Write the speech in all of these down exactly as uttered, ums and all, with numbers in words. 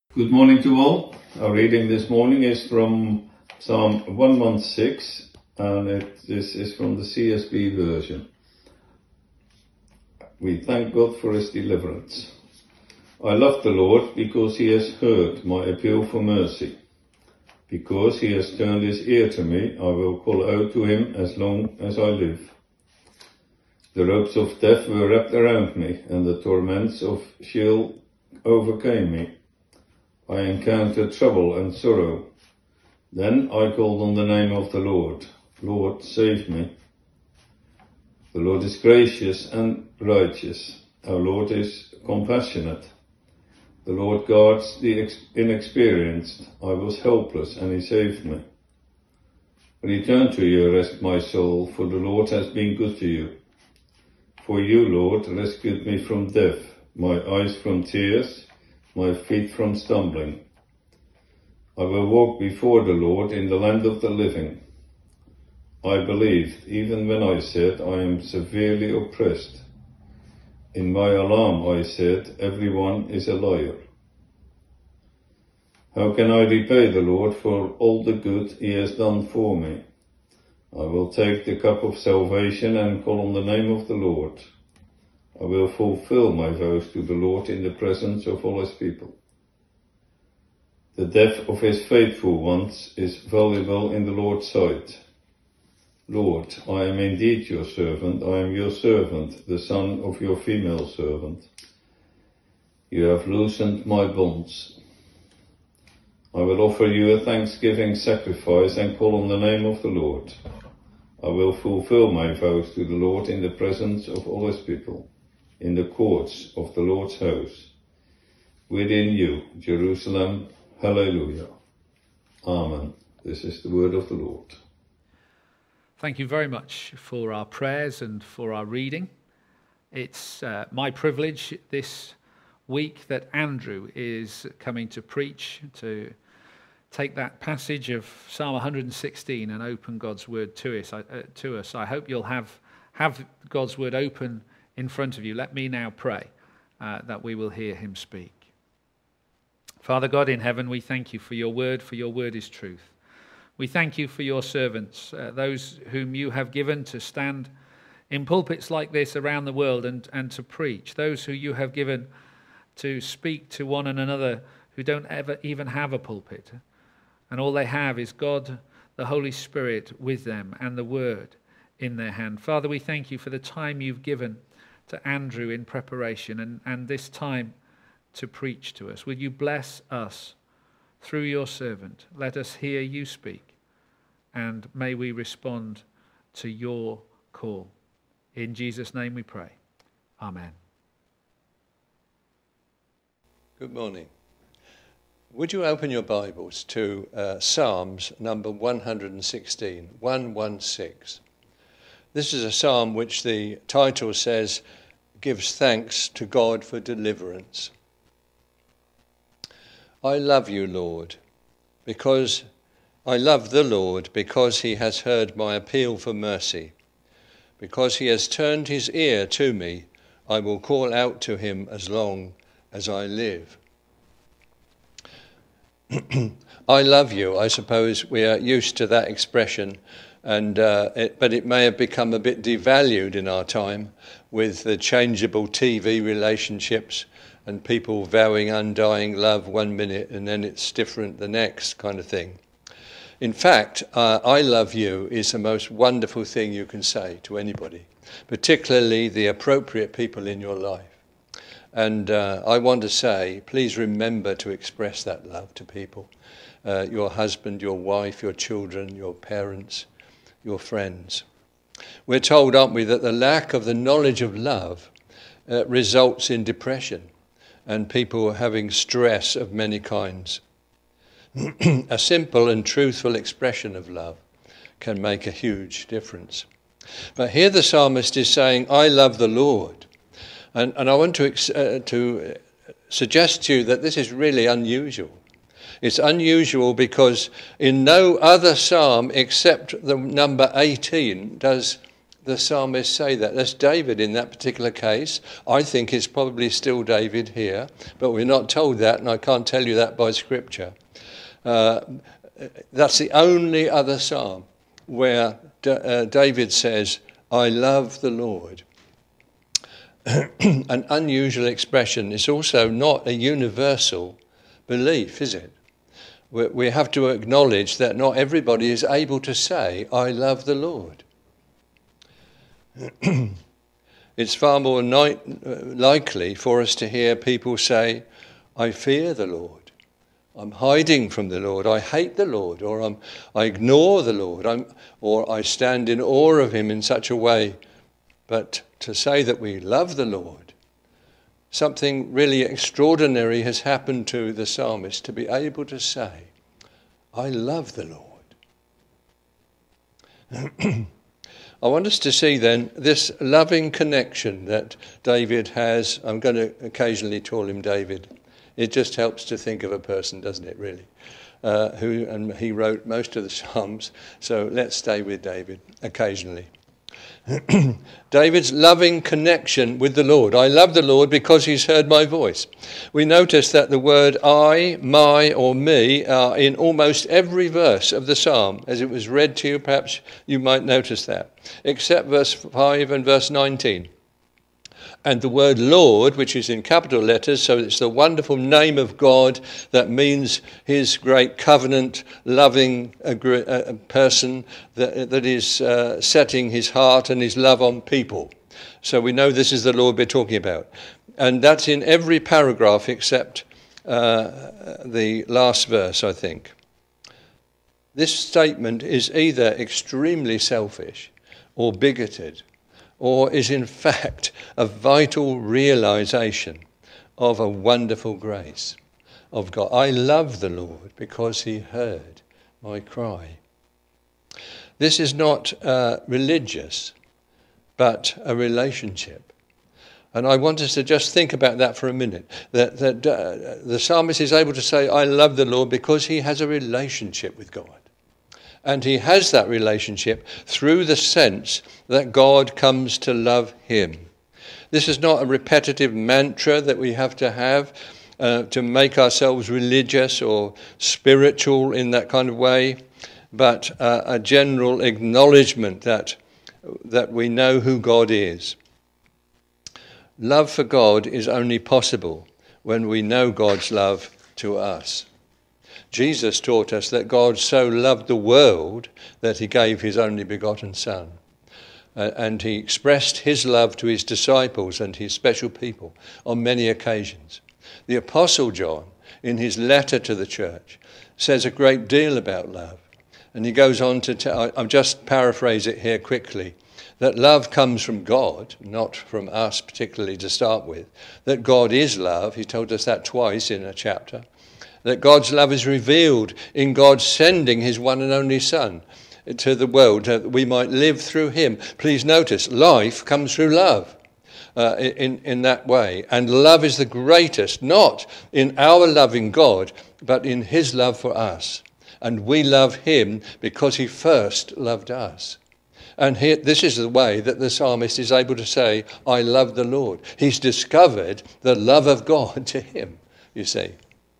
Good morning to all. Our reading this morning is from Psalm one sixteen, and it, this is from the C S B version. We thank God for his deliverance. I love the Lord because he has heard my appeal for mercy. Because he has turned his ear to me, I will call out to him as long as I live. The ropes of death were wrapped around me, and the torments of Sheol overcame me. I encountered trouble and sorrow. Then I called on the name of the Lord. Lord, save me. The Lord is gracious and righteous. Our Lord is compassionate. The Lord guards the inexperienced. I was helpless and he saved me. Return to you, rest my soul, for the Lord has been good to you. For you, Lord, rescued me from death, my eyes from tears, my feet from stumbling. I will walk before the Lord in the land of the living. I believed, even when I said, I am severely oppressed. In my alarm I said, everyone is a liar. How can I repay the Lord for all the good he has done for me? I will take the cup of salvation and call on the name of the Lord. I will fulfill my vows to the Lord in the presence of all his people. The death of his faithful ones is valuable in the Lord's sight. Lord, I am indeed your servant, I am your servant, the son of your female servant. You have loosened my bonds. I will offer you a thanksgiving sacrifice and call on the name of the Lord. I will fulfill my vows to the Lord in the presence of all his people, in the courts of the Lord's house. Within you, Jerusalem, hallelujah. Amen. This is the word of the Lord. Thank you very much for our prayers and for our reading. It's uh, my privilege this week that Andrew is coming to preach, to take that passage of Psalm one sixteen and open God's word to us. I, uh, to us. I hope you'll have, have God's word open in front of you. Let me now pray uh, that we will hear him speak. Father God in heaven, we thank you for your word, for your word is truth. We thank you for your servants, uh, those whom you have given to stand in pulpits like this around the world and, and to preach, those who you have given to speak to one and another who don't ever even have a pulpit. And all they have is God, the Holy Spirit with them and the word in their hand. Father, we thank you for the time you've given to Andrew in preparation and, and this time to preach to us. Will you bless us through your servant? Let us hear you speak, and may we respond to your call. In Jesus' name we pray. Amen. Good morning. Would you open your Bibles to uh, Psalms number one sixteen, one sixteen. This is a psalm which the title says, gives thanks to God for deliverance. I love you, Lord, because I love the Lord because he has heard my appeal for mercy. Because he has turned his ear to me, I will call out to him as long as I live. I love you. I suppose we are used to that expression, and uh, it, but it may have become a bit devalued in our time with the changeable T V relationships and people vowing undying love one minute and then it's different the next kind of thing. In fact, uh, I love you is the most wonderful thing you can say to anybody, particularly the appropriate people in your life. And uh, I want to say, please remember to express that love to people. Uh, your husband, your wife, your children, your parents, your friends. We're told, aren't we, that the lack of the knowledge of love uh, results in depression and people having stress of many kinds. A simple and truthful expression of love can make a huge difference. But here the psalmist is saying, I love the Lord. And, and I want to, uh, to suggest to you that this is really unusual. It's unusual because in no other psalm except the number eighteen does the the psalmist say that? That's David in that particular case. I think it's probably still David here, but we're not told that, and I can't tell you that by Scripture. Uh, that's the only other psalm where D- uh, David says, I love the Lord. An unusual expression. It's also not a universal belief, is it? We, we have to acknowledge that not everybody is able to say, I love the Lord. It's far more ni- likely for us to hear people say, I fear the Lord. I'm hiding from the Lord. I hate the Lord. Or I'm, I ignore the Lord. I'm, or I stand in awe of him in such a way. But to say that we love the Lord, something really extraordinary has happened to the psalmist to be able to say, I love the Lord. I want us to see then this loving connection that David has. I'm going to occasionally call him David. It just helps to think of a person, doesn't it, really? Uh, who and he wrote most of the Psalms, so let's stay with David occasionally. David's loving connection with the Lord. I love the Lord because he's heard my voice. We notice that the word I, my, or me are in almost every verse of the psalm. As it was read to you, perhaps you might notice that, except verse five and verse nineteen. And the word Lord, which is in capital letters, so it's the wonderful name of God that means his great covenant, loving uh, person that, that is uh, setting his heart and his love on people. So we know this is the Lord we're talking about. And that's in every paragraph except uh, the last verse, I think. This statement is either extremely selfish or bigoted, or is in fact a vital realization of a wonderful grace of God. I love the Lord because he heard my cry. This is not uh, religious, but a relationship. And I want us to just think about that for a minute. That, that uh, the psalmist is able to say, I love the Lord because he has a relationship with God. And he has that relationship through the sense that God comes to love him. This is not a repetitive mantra that we have to have uh, to make ourselves religious or spiritual in that kind of way, but uh, a general acknowledgement that, that we know who God is. Love for God is only possible when we know God's love to us. Jesus taught us that God so loved the world that he gave his only begotten Son. Uh, and he expressed his love to his disciples and his special people on many occasions. The Apostle John, in his letter to the church, says a great deal about love. And he goes on to tell, I'll just paraphrase it here quickly, that love comes from God, not from us particularly to start with. That God is love. He told us that twice in a chapter. That God's love is revealed in God sending his one and only Son to the world that we might live through him. Please notice, life comes through love uh, in, in that way. And love is the greatest, not in our loving God, but in his love for us. And we love him because he first loved us. And here, this is the way that the psalmist is able to say, I love the Lord. He's discovered the love of God to him, you see.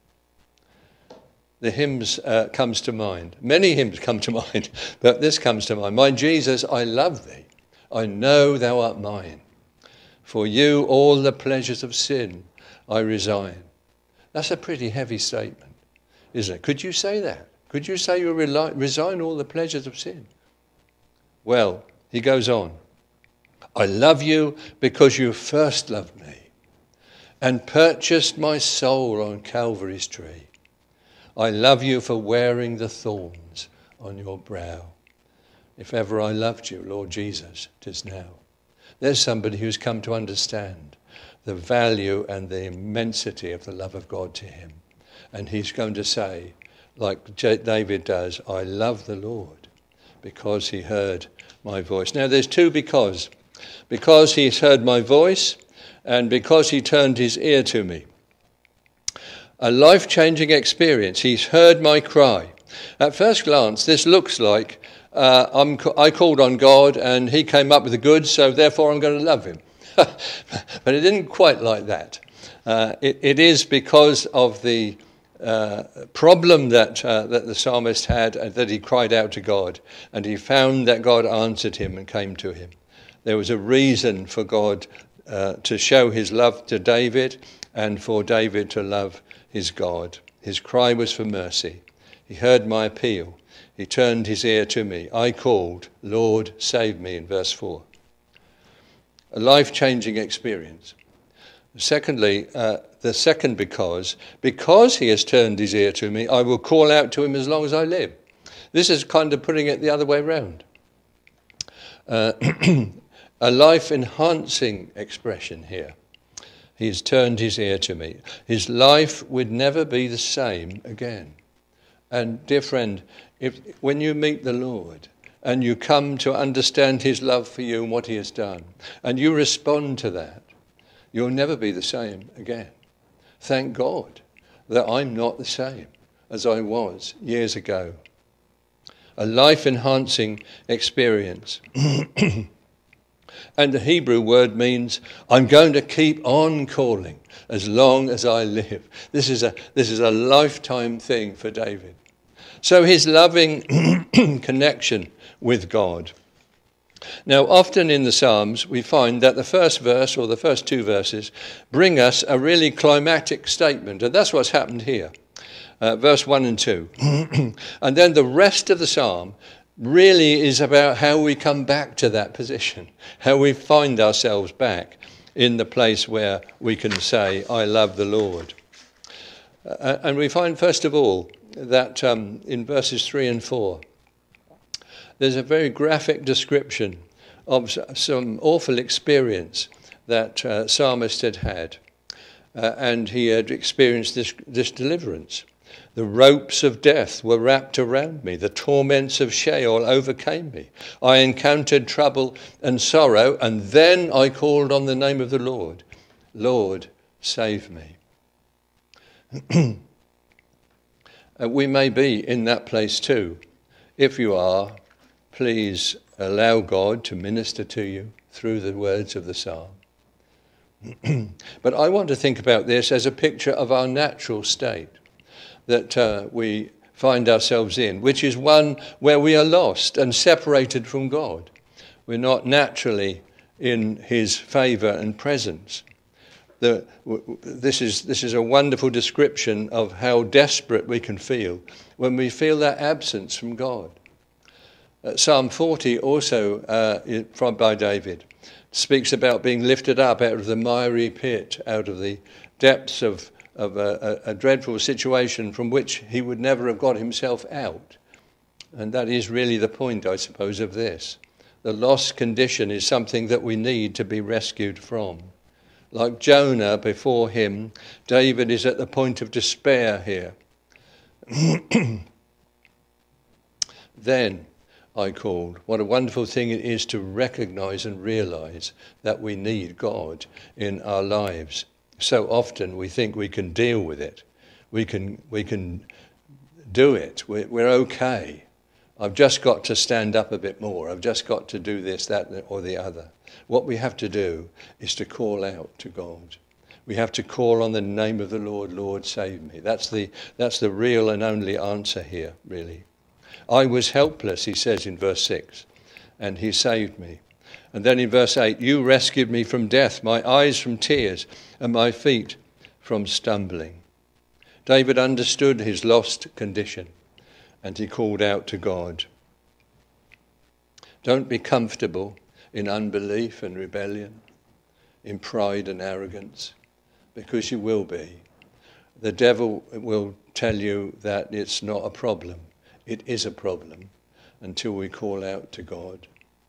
The hymns uh, comes to mind. Many hymns come to mind, but this comes to mind. My Jesus, I love thee. I know thou art mine. For you all the pleasures of sin I resign. That's a pretty heavy statement, isn't it? Could you say that? Could you say you rely, resign all the pleasures of sin? Well, he goes on. I love you because you first loved me and purchased my soul on Calvary's tree. I love you for wearing the thorns on your brow. If ever I loved you, Lord Jesus, 'tis now. There's somebody who's come to understand the value and the immensity of the love of God to him. And he's going to say, like David does, I love the Lord because he heard my voice. Now there's two because. Because he's heard my voice and because he turned his ear to me. A life-changing experience. He's heard my cry. At first glance, this looks like uh, I'm, I called on God and he came up with the goods, so therefore I'm going to love him. But it didn't quite like that. Uh, it, it is because of the uh, problem that, uh, that the psalmist had, uh, that he cried out to God, and he found that God answered him and came to him. There was a reason for God uh, to show his love to David and for David to love his God. His cry was for mercy. He heard my appeal. He turned his ear to me. I called, Lord, save me, in verse four. A life-changing experience. Secondly, uh, the second because, because he has turned his ear to me, I will call out to him as long as I live. This is kind of putting it the other way around. Uh, a life-enhancing expression here. He has turned his ear to me. His life would never be the same again. And dear friend, if when you meet the Lord and you come to understand his love for you and what he has done, and you respond to that, you'll never be the same again. Thank God that I'm not the same as I was years ago. A life-enhancing experience. And the Hebrew word means, I'm going to keep on calling as long as I live. This is a, this is a lifetime thing for David. So his loving connection with God. Now, often in the Psalms, we find that the first verse or the first two verses bring us a really climactic statement. And that's what's happened here. Uh, verse one and two. And then the rest of the Psalm really is about how we come back to that position, how we find ourselves back in the place where we can say, I love the Lord. Uh, and we find, first of all, that um, in verses three and four, there's a very graphic description of some awful experience that uh, psalmist had had. Uh, and he had experienced this, this deliverance. The ropes of death were wrapped around me. The torments of Sheol overcame me. I encountered trouble and sorrow, and then I called on the name of the Lord. Lord, save me. uh, we may be in that place too. If you are, please allow God to minister to you through the words of the psalm. But I want to think about this as a picture of our natural state that uh, we find ourselves in, which is one where we are lost and separated from God. We're not naturally in his favour and presence. The, w- this is, this is a wonderful description of how desperate we can feel when we feel that absence from God. Uh, Psalm forty also, uh, from by David, speaks about being lifted up out of the miry pit, out of the depths of of a, a, a dreadful situation from which he would never have got himself out. And that is really the point, I suppose, of this. The lost condition is something that we need to be rescued from. Like Jonah before him, David is at the point of despair here. Then I called. What a wonderful thing it is to recognize and realize that we need God in our lives. So often we think we can deal with it. We can we can do it. We're, we're okay. I've just got to stand up a bit more. I've just got to do this, that, or the other. What we have to do is to call out to God. We have to call on the name of the Lord, Lord, save me. That's the, that's the real and only answer here, really. I was helpless, he says in verse six, and he saved me. And then in verse eight, you rescued me from death, my eyes from tears, and my feet from stumbling. David understood his lost condition, and he called out to God. Don't be comfortable in unbelief and rebellion, in pride and arrogance, because you will be. The devil will tell you that it's not a problem. It is a problem until we call out to God.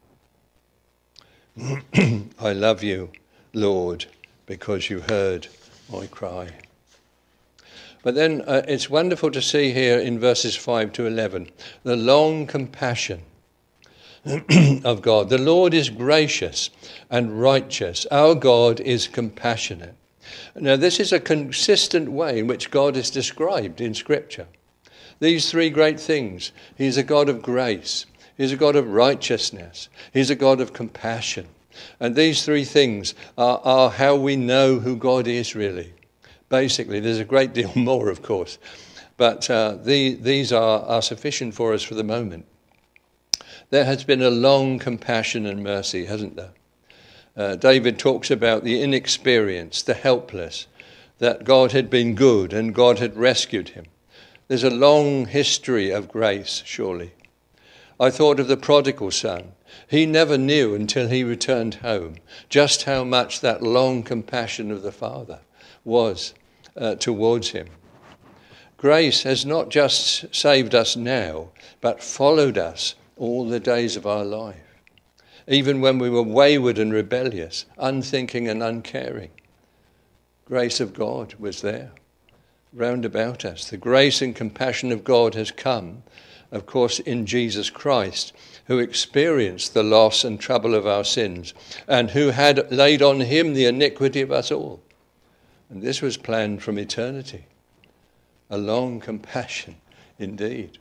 I love you, Lord, because you heard my cry. But then uh, it's wonderful to see here in verses five to eleven, the long compassion of God. The Lord is gracious and righteous. Our God is compassionate. Now, this is a consistent way in which God is described in Scripture. These three great things. He's a God of grace. He's a God of righteousness. He's a God of compassion. And these three things are, are how we know who God is really. Basically, there's a great deal more, of course. But uh, the, these are, are sufficient for us for the moment. There has been a long compassion and mercy, hasn't there? Uh, David talks about the inexperienced, the helpless, that God had been good and God had rescued him. There's a long history of grace, surely. I thought of the prodigal son. He never knew until he returned home just how much that long compassion of the Father was uh, towards him. Grace has not just saved us now, but followed us all the days of our life. Even when we were wayward and rebellious, unthinking and uncaring, grace of God was there, round about us. The grace and compassion of God has come, of course, in Jesus Christ, who experienced the loss and trouble of our sins, and who had laid on him the iniquity of us all. And this was planned from eternity. A long compassion indeed.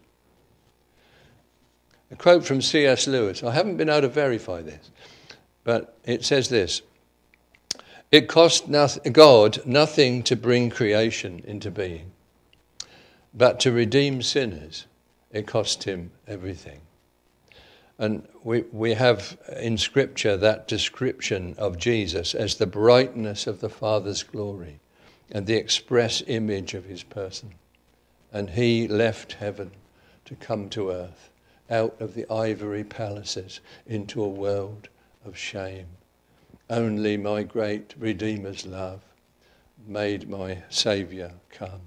A quote from C S Lewis. I haven't been able to verify this, but it says this. It cost noth- God nothing to bring creation into being, but to redeem sinners, it cost him everything. And we, we have in Scripture that description of Jesus as the brightness of the Father's glory and the express image of his person. And he left heaven to come to earth, out of the ivory palaces into a world of shame. Only my great Redeemer's love made my Saviour come.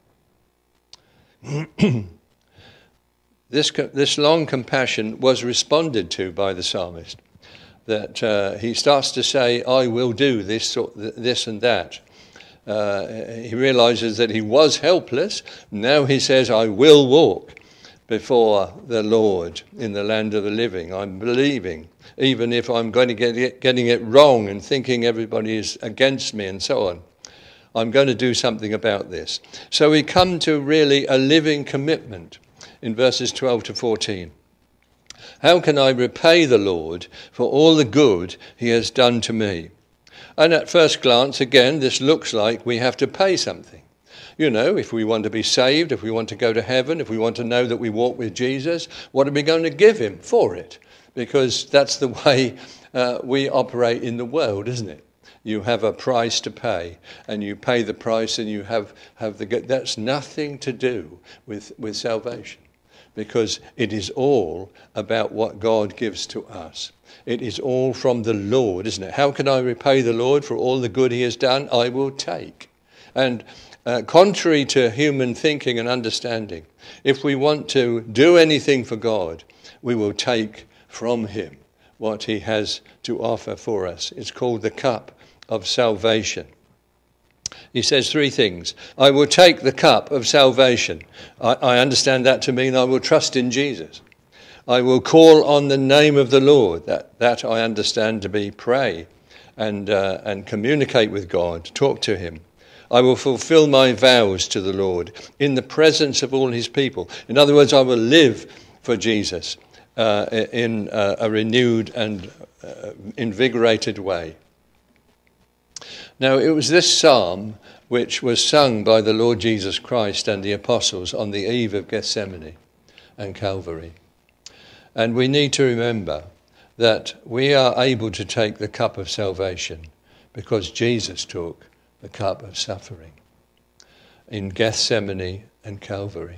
This, this long compassion was responded to by the psalmist, that uh, he starts to say, I will do this, this and that. Uh, he realizes that he was helpless. Now he says, I will walk before the Lord in the land of the living. I'm believing, even if I'm going to get it, getting it wrong and thinking everybody is against me and so on. I'm going to do something about this. So we come to really a living commitment in verses twelve to fourteen. How can I repay the Lord for all the good he has done to me? And at first glance, again, this looks like we have to pay something. You know, if we want to be saved, if we want to go to heaven, if we want to know that we walk with Jesus, what are we going to give him for it? Because that's the way uh, we operate in the world, isn't it? You have a price to pay, and you pay the price, and you have, have the... That's nothing to do with, with salvation, because it is all about what God gives to us. It is all from the Lord, isn't it? How can I repay the Lord for all the good he has done? I will take. And uh, contrary to human thinking and understanding, if we want to do anything for God, we will take from him what he has to offer for us. It's called the cup of salvation. He says three things. I will take the cup of salvation. I, I understand that to mean I will trust in Jesus. I will call on the name of the Lord. That, that I understand to be pray and, uh, and communicate with God, talk to him. I will fulfill my vows to the Lord in the presence of all his people. In other words, I will live for Jesus uh, in uh, a renewed and uh, invigorated way. Now, it was this psalm which was sung by the Lord Jesus Christ and the apostles on the eve of Gethsemane and Calvary. And we need to remember that we are able to take the cup of salvation because Jesus took the cup of suffering in Gethsemane and Calvary,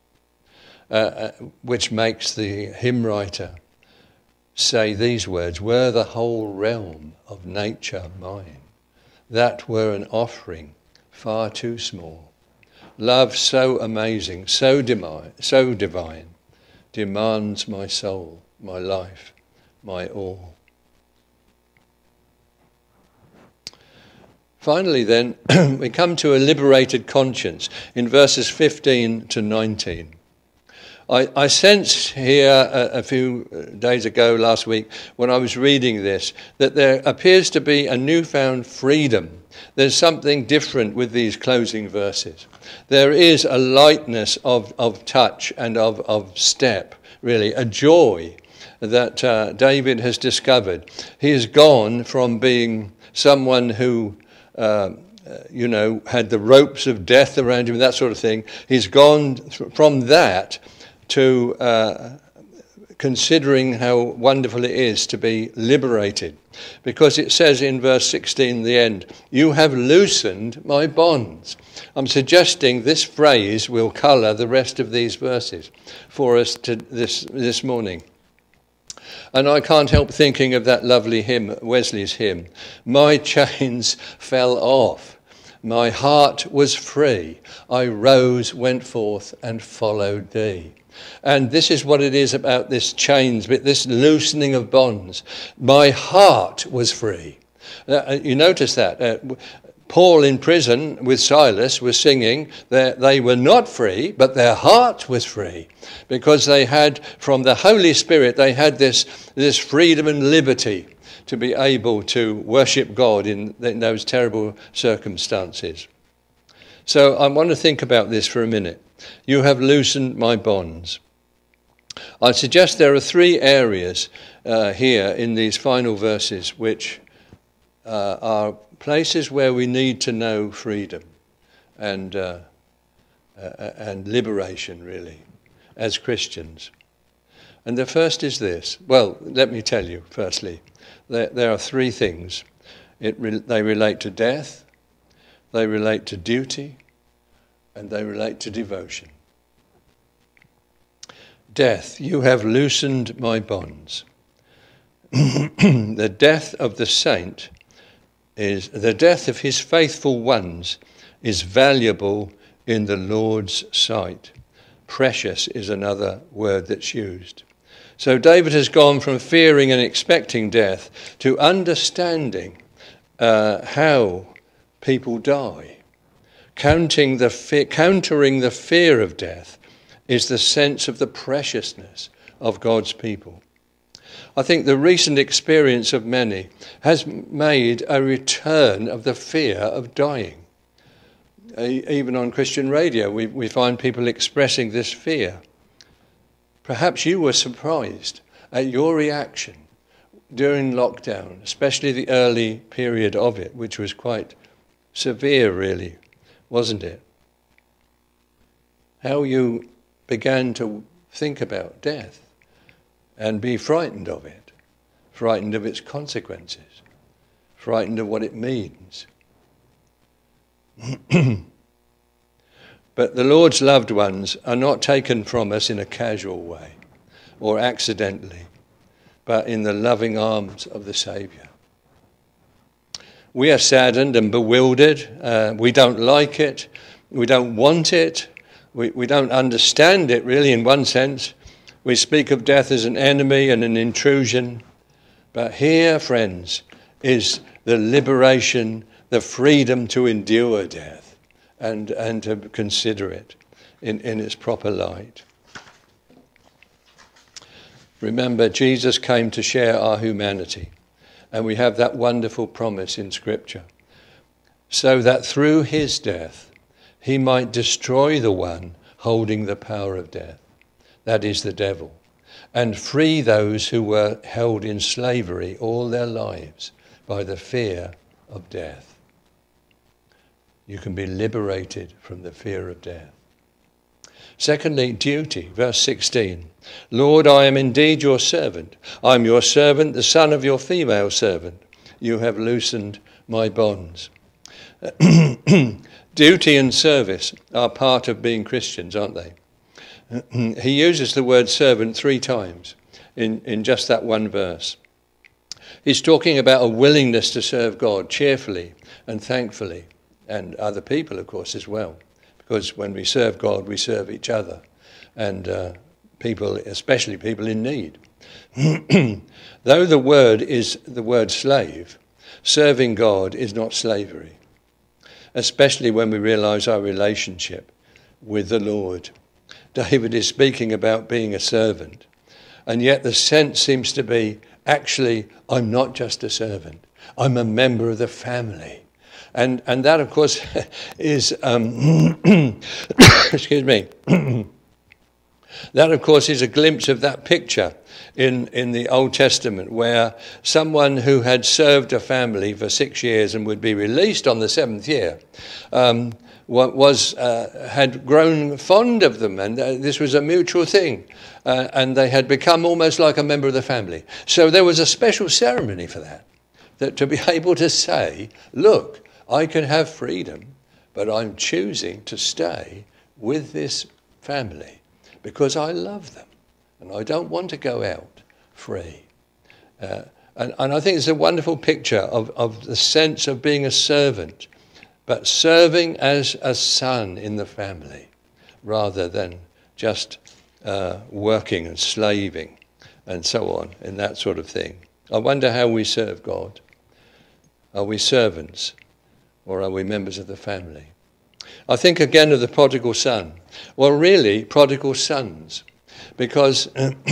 uh, which makes the hymn writer say these words, were the whole realm of nature mine, that were an offering far too small. Love so amazing, so divine, so divine, demands my soul, my life, my all. Finally then, we come to a liberated conscience in verses fifteen to nineteen. I, I sensed here a, a few days ago, last week, when I was reading this, that there appears to be a newfound freedom. There's something different with these closing verses. There is a lightness of, of touch and of, of step, really, a joy that uh, David has discovered. He has gone from being someone who, uh, you know, had the ropes of death around him, that sort of thing. He's gone th- from that to uh, considering how wonderful it is to be liberated. Because it says in verse sixteen, the end, you have loosened my bonds. I'm suggesting this phrase will colour the rest of these verses for us to this, this morning. And I can't help thinking of that lovely hymn, Wesley's hymn. My chains fell off. My heart was free. I rose, went forth, and followed thee. And this is what it is about this chains, this loosening of bonds. My heart was free. Uh, you notice that. Uh, Paul in prison with Silas was singing that they were not free, but their heart was free, because they had, from the Holy Spirit, they had this, this freedom and liberty to be able to worship God in, in those terrible circumstances. So I want to think about this for a minute. You have loosened my bonds. I suggest there are three areas uh, here in these final verses which uh, are places where we need to know freedom and uh, uh, and liberation, really, as Christians. And the first is this. Well, let me tell you, firstly, there, there are three things. It re- they relate to death, they relate to duty, and they relate to devotion. Death, you have loosened my bonds. The death of the saint is, the death of his faithful ones is valuable in the Lord's sight. Precious is another word that's used. So David has gone from fearing and expecting death to understanding uh, how people die. Counting the fe- countering the fear of death is the sense of the preciousness of God's people. I think the recent experience of many has made a return of the fear of dying. Even on Christian radio, we, we find people expressing this fear. Perhaps you were surprised at your reaction during lockdown, especially the early period of it, which was quite severe, really, wasn't it? How you began to think about death and be frightened of it, frightened of its consequences, frightened of what it means. But the Lord's loved ones are not taken from us in a casual way or accidentally, but in the loving arms of the Saviour. We are saddened and bewildered. Uh, we don't like it. We don't want it. We, we don't understand it, really, in one sense. We speak of death as an enemy and an intrusion. But here, friends, is the liberation, the freedom to endure death and, and to consider it in, in its proper light. Remember, Jesus came to share our humanity. And we have that wonderful promise in Scripture. So that through his death, he might destroy the one holding the power of death. That is the devil. And free those who were held in slavery all their lives by the fear of death. You can be liberated from the fear of death. Secondly, duty, verse sixteen. Lord, I am indeed your servant. I am your servant, the son of your female servant. You have loosened my bonds. Duty and service are part of being Christians, aren't they? He uses the word servant three times in, in just that one verse. He's talking about a willingness to serve God cheerfully and thankfully, and other people, of course, as well. Because when we serve God, we serve each other, and uh, people, especially people in need. Though the word is the word slave, serving God is not slavery, especially when we realize our relationship with the Lord. David is speaking about being a servant. And yet the sense seems to be, actually, I'm not just a servant. I'm a member of the family. And and that, of course, is, um, excuse me, that, of course, is a glimpse of that picture in, in the Old Testament, where someone who had served a family for six years and would be released on the seventh year um, was uh, had grown fond of them, and uh, this was a mutual thing, uh, and they had become almost like a member of the family. So there was a special ceremony for that, that to be able to say, look, I can have freedom, but I'm choosing to stay with this family because I love them and I don't want to go out free. Uh, and, and I think it's a wonderful picture of, of the sense of being a servant, but serving as a son in the family rather than just uh, working and slaving and so on and that sort of thing. I wonder how we serve God. Are we servants or are we members of the family? I think again of the prodigal son. Well, really, prodigal sons, because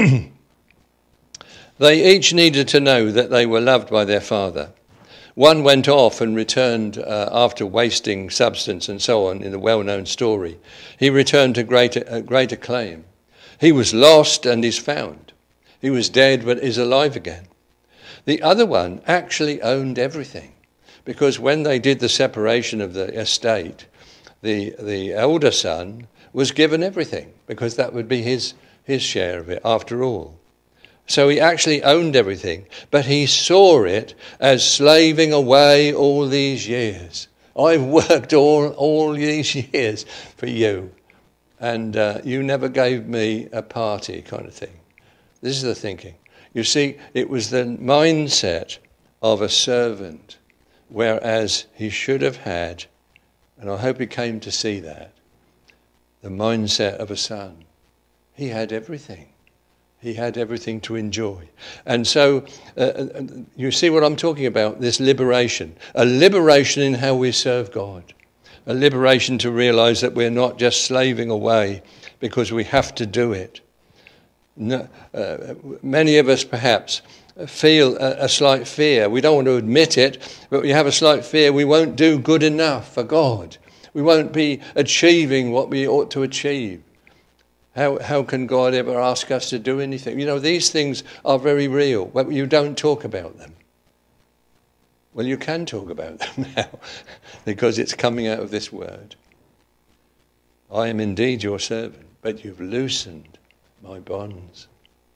they each needed to know that they were loved by their father. One went off and returned uh, after wasting substance and so on in the well-known story. He returned to great, uh, great acclaim. He was lost and is found. He was dead but is alive again. The other one actually owned everything, because when they did the separation of the estate, the, the elder son was given everything, because that would be his, his share of it after all. So he actually owned everything, but he saw it as slaving away all these years. I've worked all, all these years for you, and uh, you never gave me a party, kind of thing. This is the thinking. You see, it was the mindset of a servant, whereas he should have had, and I hope he came to see that, the mindset of a son. He had everything. He had everything to enjoy. And so uh, you see what I'm talking about, this liberation. A liberation in how we serve God. A liberation to realize that we're not just slaving away because we have to do it. No, uh, many of us perhaps feel a, a slight fear. We don't want to admit it, but we have a slight fear we won't do good enough for God. We won't be achieving what we ought to achieve. How how can God ever ask us to do anything? You know, these things are very real, but you don't talk about them. Well, you can talk about them now, because it's coming out of this word. I am indeed your servant, but you've loosened my bonds.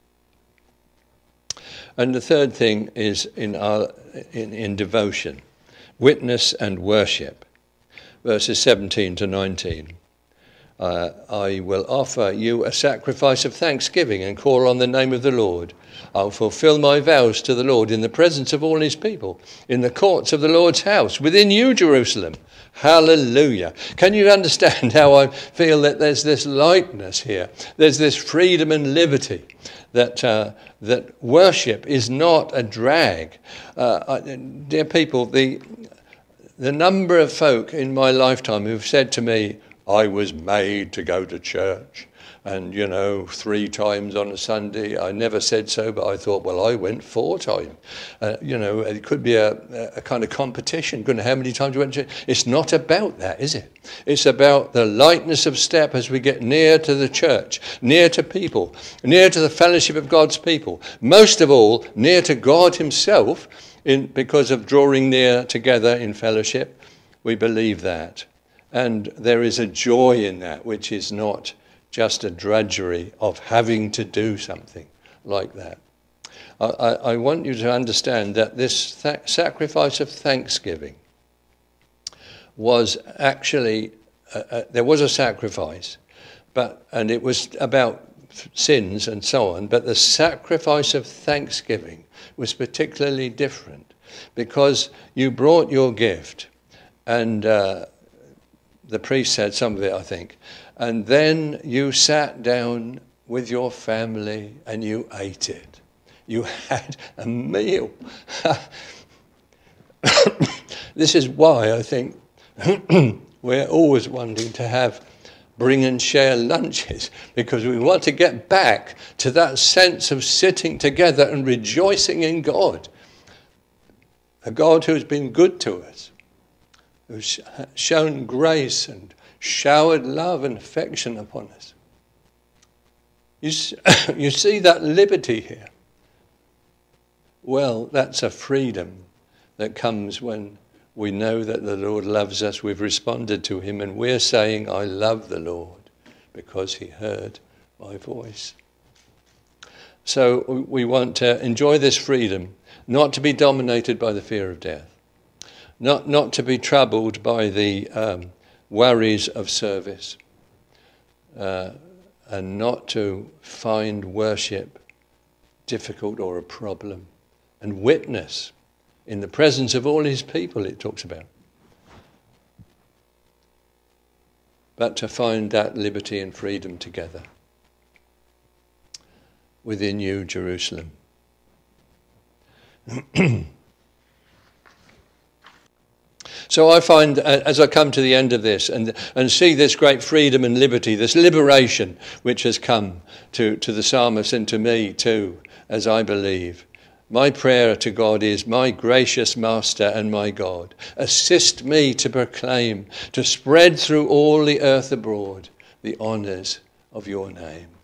And the third thing is in our in, in devotion, witness and worship, verses seventeen to nineteen. Uh, I will offer you a sacrifice of thanksgiving and call on the name of the Lord. I'll fulfill my vows to the Lord in the presence of all his people, in the courts of the Lord's house, within you, Jerusalem. Hallelujah. Can you understand how I feel that there's this lightness here? There's this freedom and liberty, that uh, that worship is not a drag. Uh, dear people, the the number of folk in my lifetime who've said to me, I was made to go to church, and, you know, three times on a Sunday. I never said so, but I thought, well, I went four times. Uh, you know, it could be a, a kind of competition. Couldn't know how many times you went to church. It's not about that, is it? It's about the lightness of step as we get near to the church, near to people, near to the fellowship of God's people. Most of all, near to God himself, in because of drawing near together in fellowship. We believe that. And there is a joy in that, which is not just a drudgery of having to do something like that. I, I, I want you to understand that this th- sacrifice of thanksgiving was actually, uh, uh, there was a sacrifice, but and it was about sins and so on, but the sacrifice of thanksgiving was particularly different, because you brought your gift, and uh, the priest said some of it, I think. And then you sat down with your family and you ate it. You had a meal. This is why I think we're always wanting to have bring and share lunches, because we want to get back to that sense of sitting together and rejoicing in God. A God who's been good to us, who's shown grace and showered love and affection upon us. You, you see that liberty here? Well, that's a freedom that comes when we know that the Lord loves us. We've responded to him, and we're saying, I love the Lord, because he heard my voice. So we want to enjoy this freedom, not to be dominated by the fear of death, not, not to be troubled by the um, worries of service, uh, and not to find worship difficult or a problem, and witness in the presence of all his people, it talks about. But to find that liberty and freedom together within you, Jerusalem. So I find, uh, as I come to the end of this and, and see this great freedom and liberty, this liberation which has come to, to the psalmist and to me too, as I believe, my prayer to God is, my gracious Master and my God, assist me to proclaim, to spread through all the earth abroad the honours of your name.